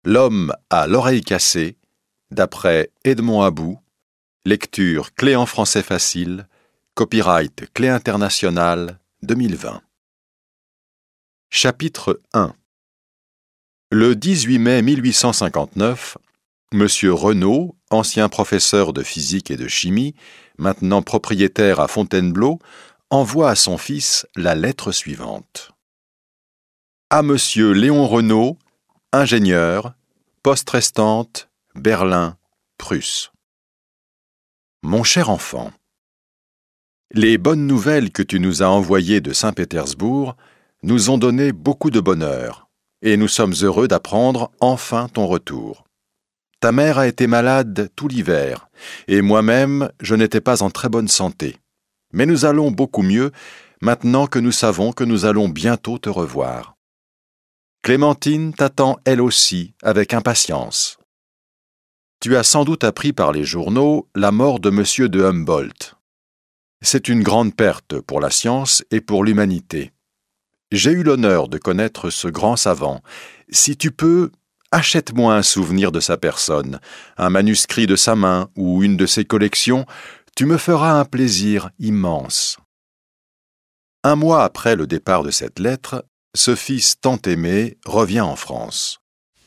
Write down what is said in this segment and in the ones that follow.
L'homme à l'oreille cassée, d'après Edmond About, lecture Clé en français facile, copyright Clé internationale 2020. Chapitre 1. Le 18 mai 1859, M. Renaud, ancien professeur de physique et de chimie, maintenant propriétaire à Fontainebleau, envoie à son fils la lettre suivante. À M. Léon Renaud, ingénieur, poste restante, Berlin, Prusse. Mon cher enfant, les bonnes nouvelles que tu nous as envoyées de Saint-Pétersbourg nous ont donné beaucoup de bonheur, et nous sommes heureux d'apprendre enfin ton retour. Ta mère a été malade tout l'hiver, et moi-même, je n'étais pas en très bonne santé. Mais nous allons beaucoup mieux, maintenant que nous savons que nous allons bientôt te revoir. Clémentine t'attend elle aussi, avec impatience. Tu as sans doute appris par les journaux la mort de M. de Humboldt. C'est une grande perte pour la science et pour l'humanité. J'ai eu l'honneur de connaître ce grand savant. Si tu peux, achète-moi un souvenir de sa personne, un manuscrit de sa main ou une de ses collections, tu me feras un plaisir immense. Un mois après le départ de cette lettre, ce fils tant aimé revient en France.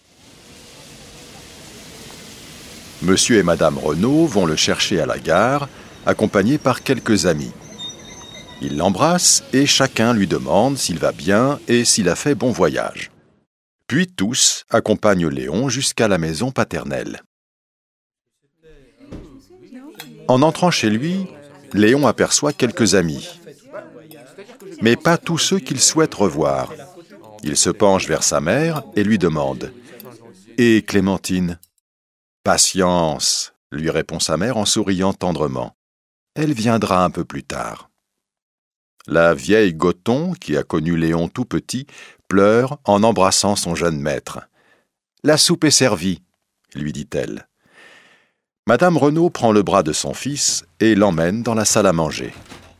Monsieur et Madame Renaud vont le chercher à la gare, accompagnés par quelques amis. Ils l'embrassent et chacun lui demande s'il va bien et s'il a fait bon voyage. Puis tous accompagnent Léon jusqu'à la maison paternelle. En entrant chez lui, Léon aperçoit quelques amis, mais pas tous ceux qu'il souhaite revoir. Il se penche vers sa mère et lui demande « Et Clémentine ?»« Patience !» lui répond sa mère en souriant tendrement. « Elle viendra un peu plus tard. » La vieille Goton, qui a connu Léon tout petit, pleure en embrassant son jeune maître. « La soupe est servie, » lui dit-elle. Madame Renaud prend le bras de son fils et l'emmène dans la salle à manger.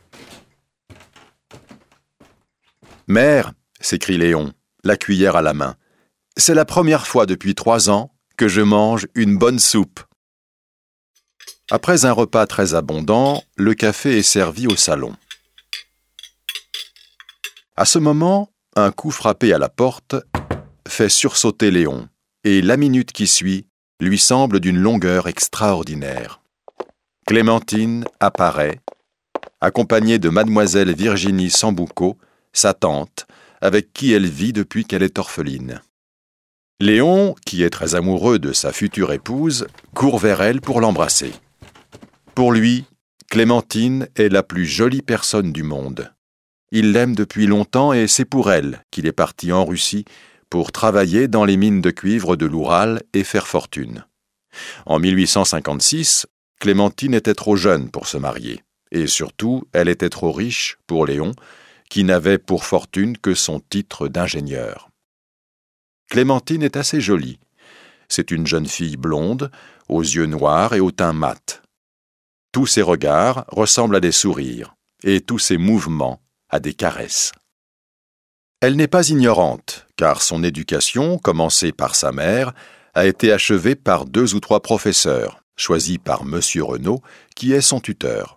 « Mère !» s'écrie Léon, la cuillère à la main. « C'est la première fois depuis 3 ans que je mange une bonne soupe. » Après un repas très abondant, le café est servi au salon. À ce moment, un coup frappé à la porte fait sursauter Léon, et la minute qui suit lui semble d'une longueur extraordinaire. Clémentine apparaît, accompagnée de mademoiselle Virginie Sambucco, sa tante, avec qui elle vit depuis qu'elle est orpheline. Léon, qui est très amoureux de sa future épouse, court vers elle pour l'embrasser. Pour lui, Clémentine est la plus jolie personne du monde. Il l'aime depuis longtemps et c'est pour elle qu'il est parti en Russie pour travailler dans les mines de cuivre de l'Oural et faire fortune. En 1856, Clémentine était trop jeune pour se marier, et surtout, elle était trop riche pour Léon, qui n'avait pour fortune que son titre d'ingénieur. Clémentine est assez jolie. C'est une jeune fille blonde, aux yeux noirs et au teint mat. Tous ses regards ressemblent à des sourires, et tous ses mouvements à des caresses. Elle n'est pas ignorante, car son éducation, commencée par sa mère, a été achevée par 2 ou 3 professeurs, choisis par M. Renaud, qui est son tuteur.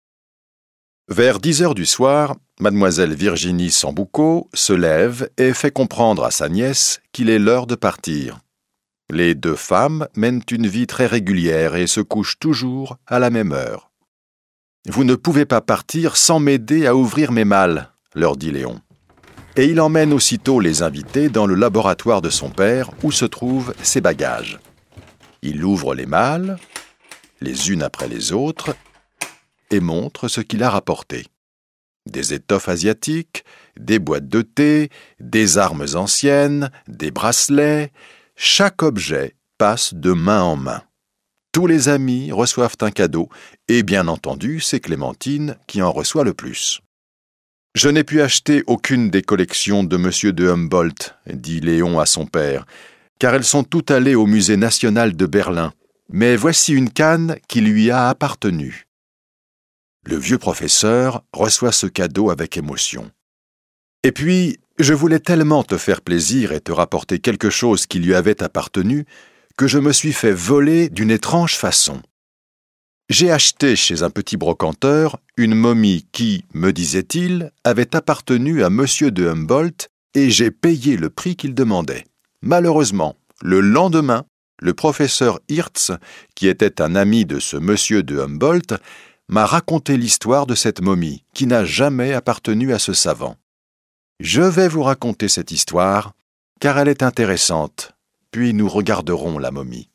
Vers 10 heures du soir, mademoiselle Virginie Sambucco se lève et fait comprendre à sa nièce qu'il est l'heure de partir. Les 2 femmes mènent une vie très régulière et se couchent toujours à la même heure. « Vous ne pouvez pas partir sans m'aider à ouvrir mes malles, » leur dit Léon. Et il emmène aussitôt les invités dans le laboratoire de son père où se trouvent ses bagages. Il ouvre les malles, les unes après les autres, et montre ce qu'il a rapporté. Des étoffes asiatiques, des boîtes de thé, des armes anciennes, des bracelets, chaque objet passe de main en main. Tous les amis reçoivent un cadeau, et bien entendu, c'est Clémentine qui en reçoit le plus. « Je n'ai pu acheter aucune des collections de M. de Humboldt, » dit Léon à son père, « car elles sont toutes allées au musée national de Berlin. Mais voici une canne qui lui a appartenu. » Le vieux professeur reçoit ce cadeau avec émotion. « Et puis, Je voulais tellement te faire plaisir et te rapporter quelque chose qui lui avait appartenu que je me suis fait voler d'une étrange façon. J'ai acheté chez un petit brocanteur une momie qui, me disait-il, avait appartenu à M. de Humboldt et j'ai payé le prix qu'il demandait. Malheureusement, le lendemain, le professeur Hirtz, qui était un ami de ce M. de Humboldt, m'a raconté l'histoire de cette momie qui n'a jamais appartenu à ce savant. Je vais vous raconter cette histoire, car elle est intéressante, puis nous regarderons la momie.